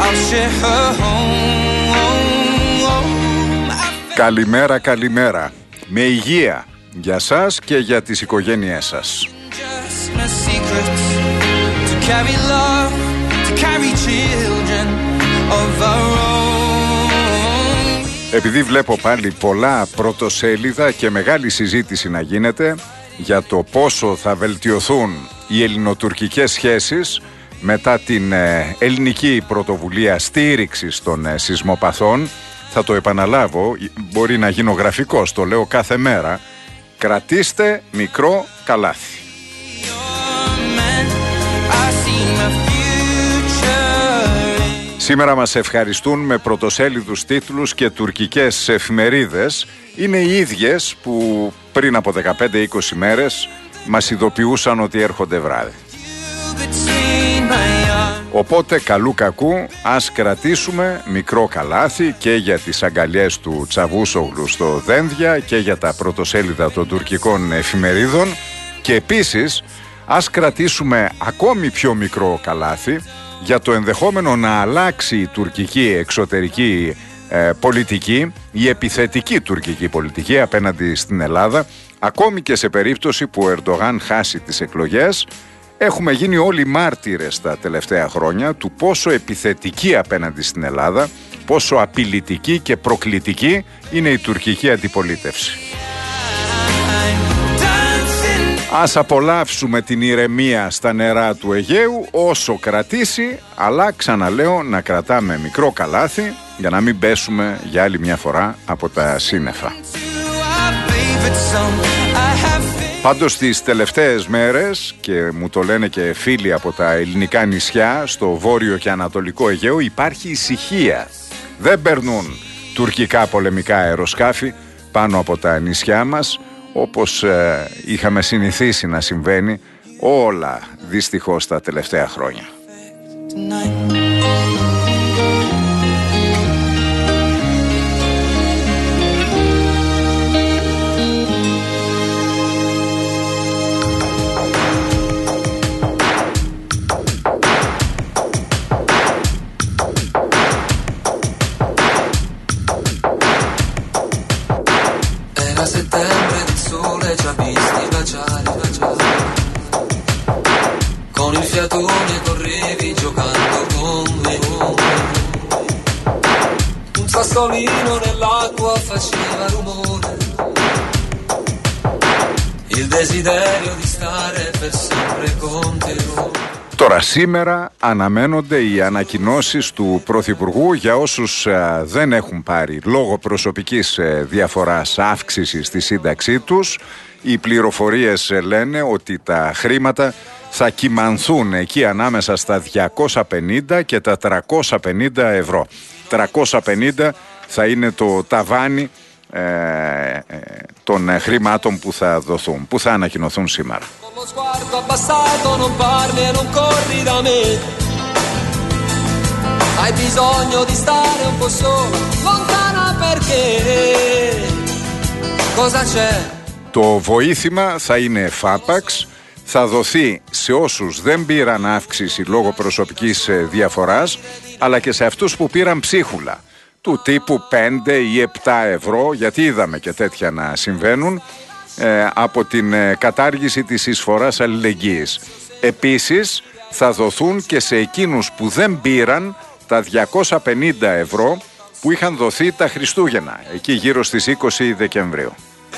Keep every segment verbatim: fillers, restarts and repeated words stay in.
Καλημέρα, καλημέρα. Με υγεία για σας και για τις οικογένειές σας. Επειδή βλέπω πάλι πολλά πρωτοσέλιδα και μεγάλη συζήτηση να γίνεται για το πόσο θα βελτιωθούν οι ελληνοτουρκικές σχέσεις μετά την ελληνική πρωτοβουλία στήριξης των σεισμοπαθών, θα το επαναλάβω, μπορεί να γίνω γραφικός, το λέω κάθε μέρα, κρατήστε μικρό καλάθι. Σήμερα μας ευχαριστούν με πρωτοσέλιδους τίτλους και τουρκικές εφημερίδες. Είναι οι ίδιες που πριν από δεκαπέντε είκοσι μέρες μας ειδοποιούσαν ότι έρχονται βράδυ. Οπότε καλού κακού ας κρατήσουμε μικρό καλάθι και για τις αγκαλιές του Τσαβούσογλου στο Δένδια και για τα πρωτοσέλιδα των τουρκικών εφημερίδων, και επίσης ας κρατήσουμε ακόμη πιο μικρό καλάθι για το ενδεχόμενο να αλλάξει η τουρκική εξωτερική ε, πολιτική, η επιθετική τουρκική πολιτική απέναντι στην Ελλάδα, ακόμη και σε περίπτωση που ο Ερντογάν χάσει τις εκλογές. Έχουμε γίνει όλοι μάρτυρες τα τελευταία χρόνια του πόσο επιθετική απέναντι στην Ελλάδα, πόσο απειλητική και προκλητική είναι η τουρκική αντιπολίτευση. Ας απολαύσουμε την ηρεμία στα νερά του Αιγαίου όσο κρατήσει, αλλά ξαναλέω να κρατάμε μικρό καλάθι για να μην πέσουμε για άλλη μια φορά από τα σύννεφα. Πάντως τις τελευταίες μέρες, και μου το λένε και φίλοι από τα ελληνικά νησιά στο βόρειο και ανατολικό Αιγαίο, υπάρχει ησυχία. Δεν περνούν τουρκικά πολεμικά αεροσκάφη πάνω από τα νησιά μας, όπως ε, είχαμε συνηθίσει να συμβαίνει όλα δυστυχώς τα τελευταία χρόνια. Sassolino nell'acqua faceva rumore, il desiderio di stare per sempre con te. Τώρα σήμερα αναμένονται οι ανακοινώσεις του Πρωθυπουργού για όσους α, δεν έχουν πάρει λόγω προσωπικής ε, διαφοράς αύξηση στη σύνταξή τους. Οι πληροφορίες ε, λένε ότι τα χρήματα θα κυμανθούν εκεί ανάμεσα στα διακόσια πενήντα και τα τριακόσια πενήντα ευρώ. τριακόσια πενήντα θα είναι το ταβάνι ε, ε, των ε, χρημάτων που θα δοθούν, που θα ανακοινωθούν σήμερα. Το βοήθημα θα είναι φάπαξ, θα δοθεί σε όσους δεν πήραν αύξηση λόγω προσωπικής διαφοράς, αλλά και σε αυτούς που πήραν ψίχουλα του τύπου πέντε ή επτά ευρώ, γιατί είδαμε και τέτοια να συμβαίνουν, ε, από την ε, κατάργηση της εισφοράς αλληλεγγύης. Επίσης θα δοθούν και σε εκείνους που δεν πήραν τα διακόσια πενήντα ευρώ που είχαν δοθεί τα Χριστούγεννα, εκεί γύρω στις είκοσι Δεκεμβρίου.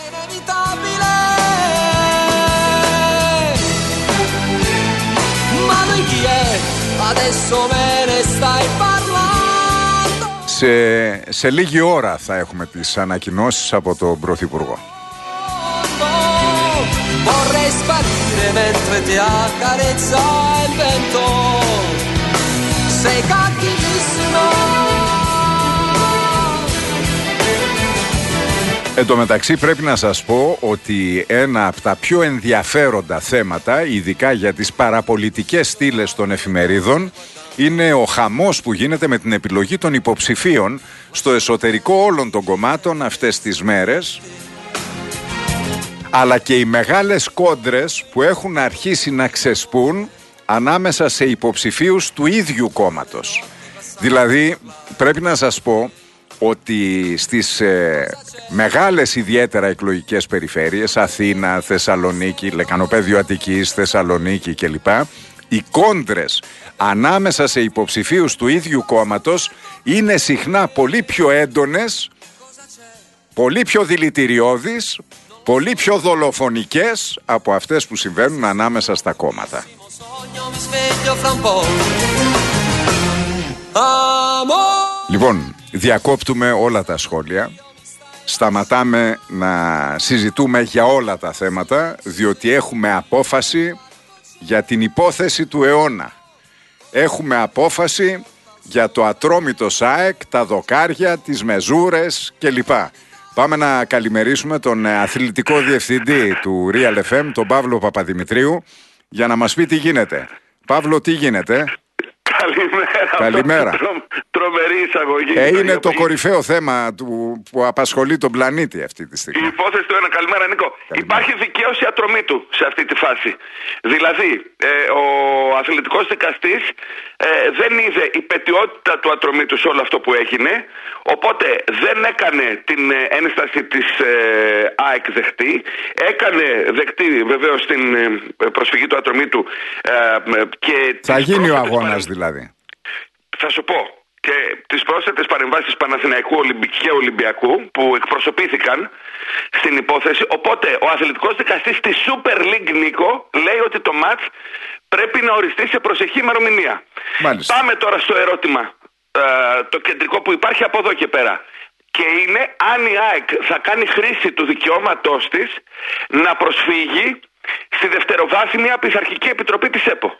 Σε, σε λίγη ώρα θα έχουμε τις ανακοινώσεις από τον Πρωθυπουργό. Εν τω μεταξύ πρέπει να σας πω ότι ένα από τα πιο ενδιαφέροντα θέματα, ειδικά για τις παραπολιτικές στήλες των εφημερίδων, είναι ο χαμός που γίνεται με την επιλογή των υποψηφίων στο εσωτερικό όλων των κομμάτων αυτές τις μέρες, αλλά και οι μεγάλες κόντρες που έχουν αρχίσει να ξεσπούν ανάμεσα σε υποψηφίους του ίδιου κόμματος. Δηλαδή πρέπει να σας πω ότι στις ε, μεγάλες ιδιαίτερα εκλογικές περιφέρειες, Αθήνα, Θεσσαλονίκη, Λεκανοπέδιο Αττικής, Θεσσαλονίκη κλπ, οι κόντρες ανάμεσα σε υποψηφίους του ίδιου κόμματος είναι συχνά πολύ πιο έντονες, πολύ πιο δηλητηριώδεις, πολύ πιο δολοφονικές από αυτές που συμβαίνουν ανάμεσα στα κόμματα. Λοιπόν, διακόπτουμε όλα τα σχόλια. Σταματάμε να συζητούμε για όλα τα θέματα, διότι έχουμε απόφαση για την υπόθεση του αιώνα. Έχουμε απόφαση για το ατρόμητο ΣΑΕΚ, τα δοκάρια, τις μεζούρες κλπ. Πάμε να καλημερίσουμε τον αθλητικό διευθυντή του Real εφ εμ, τον Παύλο Παπαδημητρίου, για να μας πει τι γίνεται. Παύλο, τι γίνεται? Καλημέρα. Καλημέρα. Τρο, τρομερή εισαγωγή. Ε, είναι το κορυφαίο θέμα του, που απασχολεί τον πλανήτη αυτή τη στιγμή. Η υπόθεση του ένα. Καλημέρα, Νίκο. Καλημέρα. Υπάρχει δικαίωση ατρωμί του σε αυτή τη φάση. Δηλαδή, ε, ο αθλητικός δικαστής ε, δεν είδε η πετιότητα του ατρωμί του σε όλο αυτό που έγινε. Οπότε δεν έκανε την ένσταση της ε, ΑΕΚ δεκτή. Έκανε δεκτή βεβαίως την ε, προσφυγή του ατρωμί του. Ε, και Θα γίνει ο αγώνας παρεμ... δηλαδή. Θα σου πω. Και τις πρόσθετες παρεμβάσεις Παναθηναϊκού και Ολυμπιακού που εκπροσωπήθηκαν στην υπόθεση. Οπότε ο αθλητικός δικαστής της Super League, Νίκο, λέει ότι το μάτς πρέπει να οριστεί σε προσεχή ημερομηνία. Μάλιστα. Πάμε τώρα στο ερώτημα ε, το κεντρικό που υπάρχει από εδώ και πέρα. Και είναι αν η ΑΕΚ θα κάνει χρήση του δικαιώματός της να προσφύγει στη δευτεροβάθμια πειθαρχική επιτροπή της ΕΠΟ.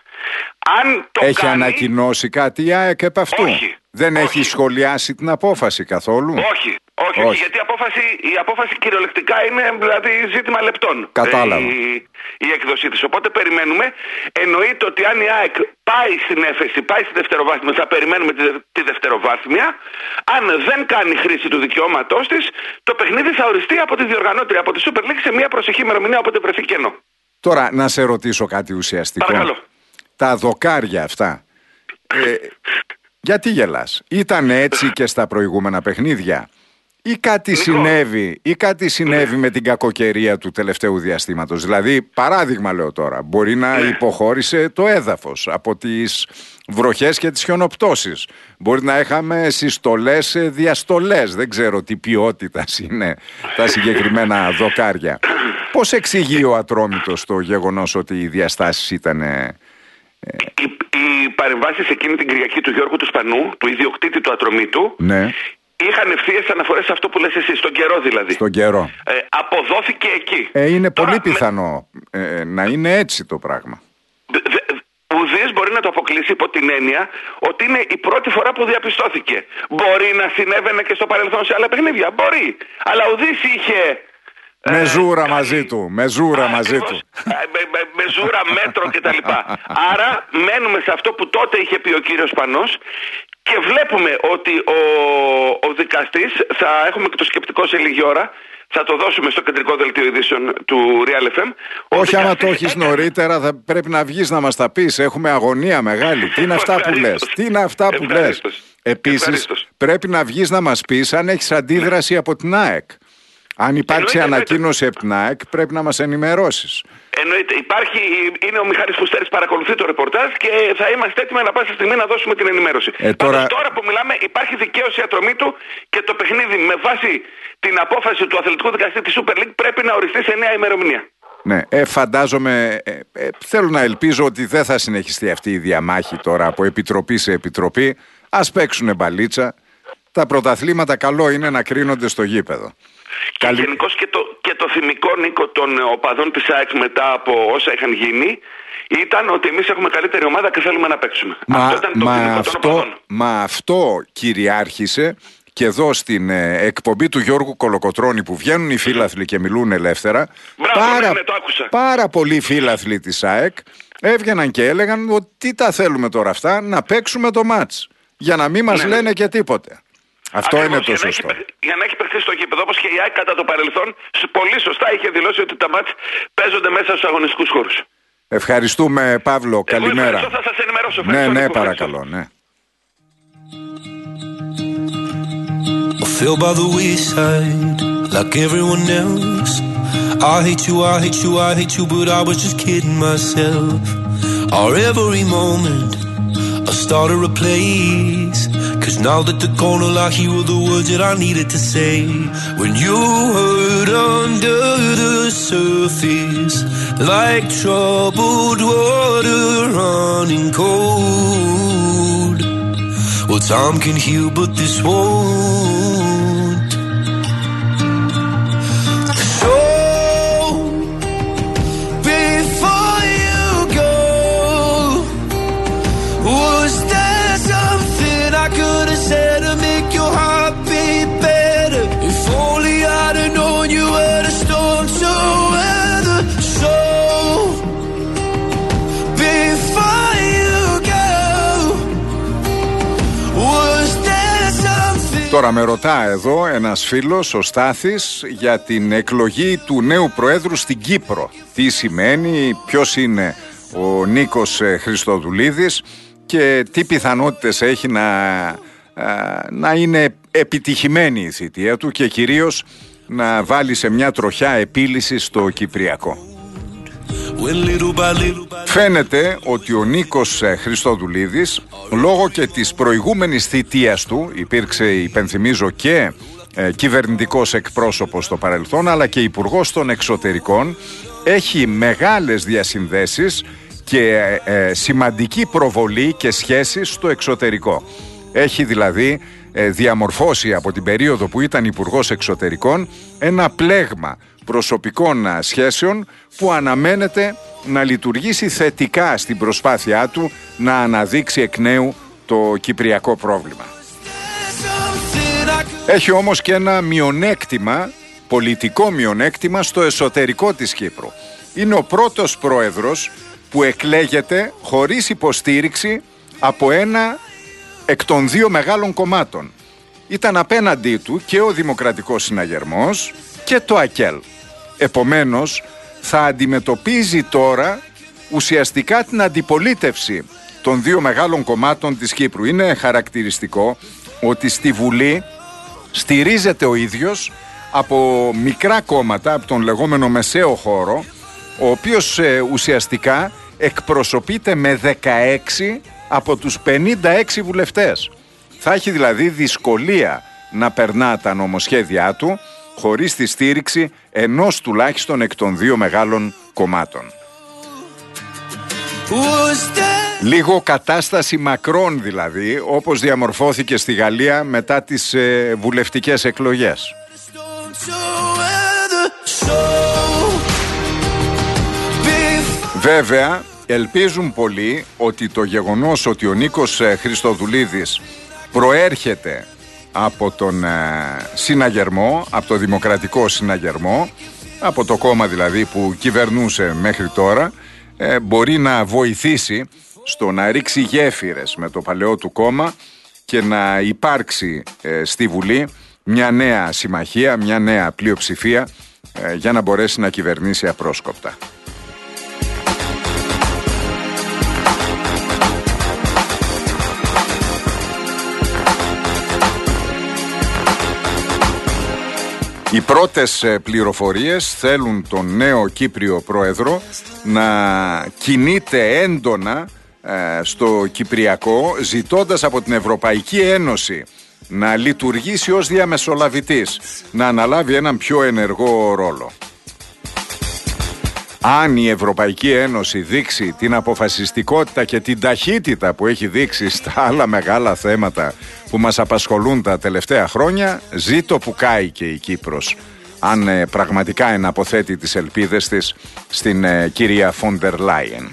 Αν το έχει κάνει... ανακοινώσει κάτι η ΑΕΚ επ' αυτού? Όχι. Δεν όχι. έχει σχολιάσει την απόφαση καθόλου? Όχι. Όχι, όχι, γιατί η απόφαση, η απόφαση κυριολεκτικά είναι δηλαδή ζήτημα λεπτών. Κατάλαβα. Η, η έκδοσή της. Οπότε περιμένουμε. Εννοείται ότι αν η ΑΕΚ πάει στην έφεση, πάει στη δευτεροβάθμια, θα περιμένουμε τη, τη δευτεροβάθμια. Αν δεν κάνει χρήση του δικαιώματός της, το παιχνίδι θα οριστεί από τη διοργανώτρια, από τη Super League σε μια προσεχή ημερομηνία, όποτε βρεθεί κενό. Τώρα να σε ρωτήσω κάτι ουσιαστικό. Παρακαλώ. Τα δοκάρια αυτά, ε, γιατί γελάς? Ήταν έτσι και στα προηγούμενα παιχνίδια? Ή κάτι Νίκο. συνέβη, ή κάτι συνέβη με την κακοκαιρία του τελευταίου διαστήματος? Δηλαδή, παράδειγμα λέω τώρα, μπορεί να Ναι. υποχώρησε το έδαφος από τις βροχές και τις χιονοπτώσεις. Μπορεί να είχαμε συστολές, διαστολές. Δεν ξέρω τι ποιότητας είναι τα συγκεκριμένα δοκάρια. Πώς εξηγεί ο Ατρόμητος το γεγονός ότι οι διαστάσεις ήταν... Οι, οι παρεμβάσεις εκείνη την Κυριακή του Γιώργου του Σπανού, του ιδιοκτήτη του Ατρωμίτου, Ναι. είχαν ευθείες αναφορές σε αυτό που λες εσύ, στον καιρό δηλαδή. Στον καιρό. Ε, αποδόθηκε εκεί. Ε, είναι Τώρα, πολύ με... πιθανό ε, να είναι έτσι το πράγμα. Ουδής μπορεί να το αποκλείσει υπό την έννοια ότι είναι η πρώτη φορά που διαπιστώθηκε. Μπορεί να συνέβαινε και στο παρελθόν σε άλλα παιχνίδια. Μπορεί. Αλλά ουδής είχε... Με ζούρα ε, μαζί κάνει... του, με ζούρα μαζί Ακριβώς. του. Με, με, με ζούρα, μέτρο κτλ. Άρα μένουμε σε αυτό που τότε είχε πει ο κύριος Πανός και βλέπουμε ότι ο, ο δικαστής, θα έχουμε και το σκεπτικό σε λίγη ώρα, θα το δώσουμε στο κεντρικό δελτίο ειδήσεων του Real εφ εμ. Όχι, άμα το έχεις νωρίτερα θα πρέπει να βγεις να μας τα πεις. Έχουμε αγωνία μεγάλη. Τι είναι αυτά που λες? Τι είναι αυτά που λες? Επίσης πρέπει να βγεις να μας πεις αν έχεις αντίδραση από την ΑΕΚ. Αν υπάρξει εννοείται, ανακοίνωση από την ΑΕΚ πρέπει να μας ενημερώσεις. Εννοείται. Υπάρχει, είναι ο Μιχάλης Φουστέρης, παρακολουθεί το ρεπορτάζ και θα είμαστε έτοιμοι να πάσα στιγμή να δώσουμε την ενημέρωση. Ε, τώρα... τώρα... τώρα που μιλάμε υπάρχει δικαίωση ατρωμί του και το παιχνίδι με βάση την απόφαση του αθλητικού δικαστή της Super League πρέπει να οριστεί σε νέα ημερομηνία. Ναι, ε, φαντάζομαι, ε, ε, θέλω να ελπίζω ότι δεν θα συνεχιστεί αυτή η διαμάχη τώρα από επιτροπή σε επιτροπή. Ας παίξουνε μπαλίτσα. Τα πρωταθλήματα καλό είναι να κρίνονται στο γήπεδο. Και Καλή... γενικώς και το, και το θυμικό, Νίκο, των οπαδών της ΑΕΚ μετά από όσα είχαν γίνει ήταν ότι εμείς έχουμε καλύτερη ομάδα και θέλουμε να παίξουμε. Μα αυτό ήταν το μα θυμικό αυτό, των οπαδών. Μα αυτό κυριάρχησε και εδώ στην ε, εκπομπή του Γιώργου Κολοκοτρώνη που βγαίνουν οι φίλαθλοι και μιλούν ελεύθερα. Μπράβο, πάρα, ναι, το άκουσα. πάρα πολλοί φίλαθλοι της ΑΕΚ έβγαιναν και έλεγαν ότι τι τα θέλουμε τώρα αυτά, να παίξουμε το μάτς. Για να μην μας ναι, λένε ναι. και τίποτε. Αυτό Ακριβώς, είναι το για σωστό. Να έχει, για να έχει παιχτεί στο γήπεδο, όπως και η ΑΕΚ κατά το παρελθόν, πολύ σωστά είχε δηλώσει ότι τα μάτς παίζονται μέσα στους αγωνιστικούς χώρους. Ευχαριστούμε, Παύλο. Εγώ καλημέρα. ευχαριστώ, θα σας ενημερώσω. Ναι, ναι, Ευχαριστώ. παρακαλώ. Ναι. fell by the wayside like everyone else. I hate you, I hate you, I hate you, but I was just kidding myself. Our every moment I started a place, 'cause now that the corner I hear were the words that I needed to say. When you hurt under the surface, like troubled water running cold. Well, time can heal, but this won't. So, before you go, was there something I could have said to make your heart beat better? If only I'd have known you were the storm to weather. So, before you go, was there something. Τώρα με ρωτά εδώ ένας φίλος, ο Στάθης, για την εκλογή του νέου Προέδρου στην Κύπρο. Τι σημαίνει, ποιος είναι ο Νίκος Χριστοδουλίδης και τι πιθανότητες έχει να, να είναι επιτυχημένη η θητεία του και κυρίως να βάλει σε μια τροχιά επίλυση στο Κυπριακό. Φαίνεται ότι ο Νίκος Χριστοδουλίδης, λόγω και της προηγούμενης θητείας του, υπήρξε, υπενθυμίζω, και ε, κυβερνητικός εκπρόσωπος στο παρελθόν, αλλά και υπουργός των εξωτερικών, έχει μεγάλες διασυνδέσεις και ε, σημαντική προβολή και σχέσεις στο εξωτερικό. Έχει δηλαδή ε, διαμορφώσει από την περίοδο που ήταν υπουργός εξωτερικών ένα πλέγμα προσωπικών σχέσεων που αναμένεται να λειτουργήσει θετικά στην προσπάθειά του να αναδείξει εκ νέου το κυπριακό πρόβλημα. Έχει όμως και ένα μειονέκτημα, πολιτικό μειονέκτημα στο εσωτερικό της Κύπρου. Είναι ο πρώτος πρόεδρος που εκλέγεται χωρίς υποστήριξη από ένα εκ των δύο μεγάλων κομμάτων. Ήταν απέναντί του και ο Δημοκρατικός Συναγερμός και το ΑΚΕΛ. Επομένως θα αντιμετωπίζει τώρα ουσιαστικά την αντιπολίτευση των δύο μεγάλων κομμάτων της Κύπρου. Είναι χαρακτηριστικό ότι στη Βουλή στηρίζεται ο ίδιος από μικρά κόμματα, από τον λεγόμενο μεσαίο χώρο, ο οποίος ε, ουσιαστικά εκπροσωπείται με δεκαέξι από τους πενήντα έξι βουλευτές. Θα έχει δηλαδή δυσκολία να περνά τα νομοσχέδιά του χωρίς τη στήριξη ενός τουλάχιστον εκ των δύο μεγάλων κομμάτων. Λίγο κατάσταση Μακρόν δηλαδή, όπως διαμορφώθηκε στη Γαλλία μετά τις ε, βουλευτικές εκλογές. Βέβαια, ελπίζουν πολλοί ότι το γεγονός ότι ο Νίκος Χριστοδουλίδης προέρχεται από τον ε, συναγερμό, από το Δημοκρατικό Συναγερμό, από το κόμμα δηλαδή που κυβερνούσε μέχρι τώρα, ε, μπορεί να βοηθήσει στο να ρίξει γέφυρες με το παλαιό του κόμμα και να υπάρξει ε, στη Βουλή μια νέα συμμαχία, μια νέα πλειοψηφία ε, για να μπορέσει να κυβερνήσει απρόσκοπτα. Οι πρώτες πληροφορίες θέλουν τον νέο Κύπριο πρόεδρο να κινείται έντονα ε, στο Κυπριακό, ζητώντας από την Ευρωπαϊκή Ένωση να λειτουργήσει ως διαμεσολαβητής, να αναλάβει έναν πιο ενεργό ρόλο. Αν η Ευρωπαϊκή Ένωση δείξει την αποφασιστικότητα και την ταχύτητα που έχει δείξει στα άλλα μεγάλα θέματα που μας απασχολούν τα τελευταία χρόνια, ζήτω που κάει και η Κύπρος, αν ε, πραγματικά εναποθέτει τις ελπίδες της στην ε, κυρία Φόντερ Λάιεν.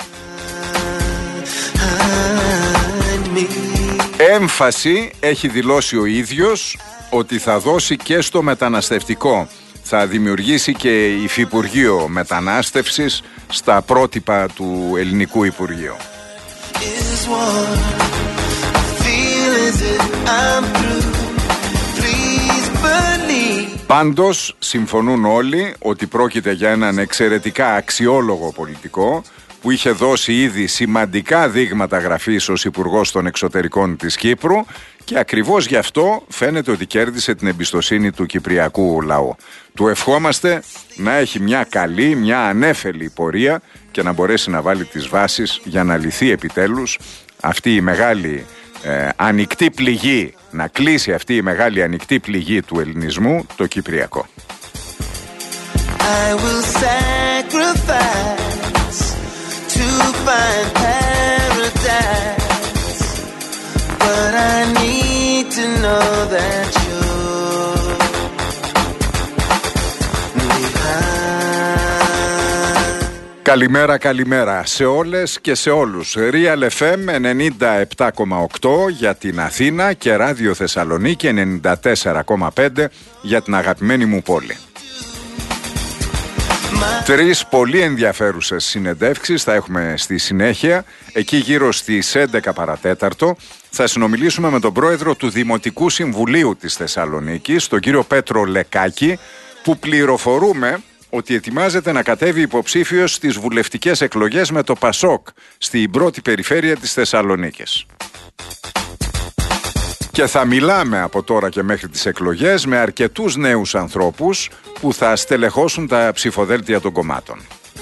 Έμφαση έχει δηλώσει ο ίδιος ότι θα δώσει και στο μεταναστευτικό. Θα δημιουργήσει και υφυπουργείο μετανάστευσης στα πρότυπα του ελληνικού Υπουργείου. Πάντως συμφωνούν όλοι ότι πρόκειται για έναν εξαιρετικά αξιόλογο πολιτικό που είχε δώσει ήδη σημαντικά δείγματα γραφής ως Υπουργός των Εξωτερικών της Κύπρου Και ακριβώς γι' αυτό φαίνεται ότι κέρδισε την εμπιστοσύνη του κυπριακού λαού. Του ευχόμαστε να έχει μια καλή, μια ανέφελη πορεία και να μπορέσει να βάλει τις βάσεις για να λυθεί επιτέλους αυτή η μεγάλη ε, ανοιχτή πληγή, να κλείσει αυτή η μεγάλη ανοιχτή πληγή του ελληνισμού, το κυπριακό. I will sacrifice to find paradise, but I need to know that you're behind. Καλημέρα, καλημέρα σε όλες και σε όλους. Real εφ εμ ενενήντα επτά κόμμα οκτώ για την Αθήνα και Ράδιο Θεσσαλονίκη ενενήντα τέσσερα κόμμα πέντε για την αγαπημένη μου πόλη. Τρεις πολύ ενδιαφέρουσες συνεντεύξεις θα έχουμε στη συνέχεια. Εκεί γύρω στις έντεκα παρατέταρτο θα συνομιλήσουμε με τον πρόεδρο του Δημοτικού Συμβουλίου της Θεσσαλονίκης, τον κύριο Πέτρο Λεκάκη, που πληροφορούμε ότι ετοιμάζεται να κατέβει υποψήφιος στις βουλευτικές εκλογές με το Πασόκ στην πρώτη περιφέρεια της Θεσσαλονίκης. Και θα μιλάμε από τώρα και μέχρι τις εκλογές με αρκετούς νέους ανθρώπους που θα στελεχώσουν τα ψηφοδέλτια των κομμάτων.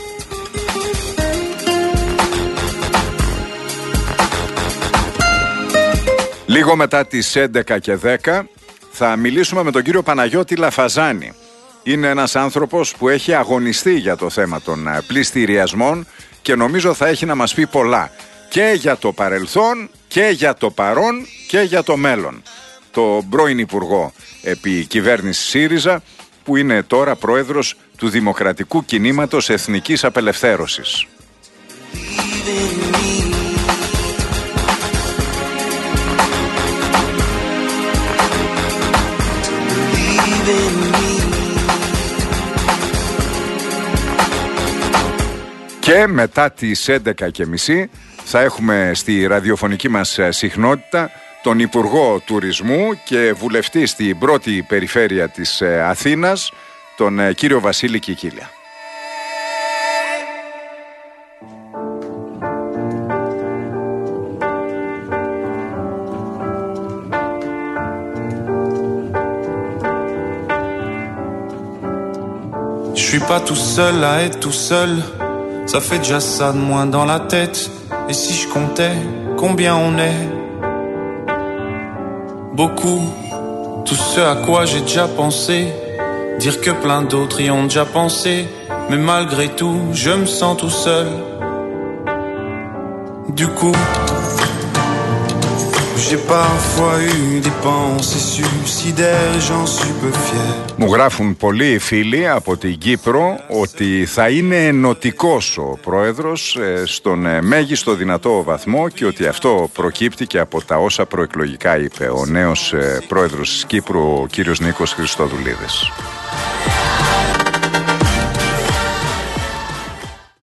Λίγο μετά τις έντεκα και δέκα θα μιλήσουμε με τον κύριο Παναγιώτη Λαφαζάνη. Είναι ένας άνθρωπος που έχει αγωνιστεί για το θέμα των πληστηριασμών και νομίζω θα έχει να μας πει πολλά. Και για το παρελθόν και για το παρόν και για το μέλλον. Το πρώην Υπουργό επί κυβέρνηση ΣΥΡΙΖΑ που είναι τώρα πρόεδρος του Δημοκρατικού Κινήματος Εθνικής Απελευθέρωσης. Και μετά τις έντεκα και μισή θα έχουμε στη ραδιοφωνική μας συχνότητα τον Υπουργό Τουρισμού και βουλευτή στην πρώτη περιφέρεια της Αθήνας, τον κύριο Βασίλη Κικίλια. Je suis pas tout seul à être tout seul. Ça fait déjà ça de moins dans la tête. Et si je comptais combien on est? Beaucoup. Tout ce à quoi j'ai déjà pensé. Dire que plein d'autres y ont déjà pensé. Mais malgré tout, je me sens tout seul. Du coup, j'ai parfois eu des pensées suicidaires et j'en suis peu fier. Μου γράφουν πολλοί φίλοι από την Κύπρο ότι θα είναι ενωτικός ο πρόεδρος στον μέγιστο δυνατό βαθμό και ότι αυτό προκύπτει και από τα όσα προεκλογικά είπε ο νέος πρόεδρος της Κύπρου, ο κύριος Νίκος Χριστοδουλίδης.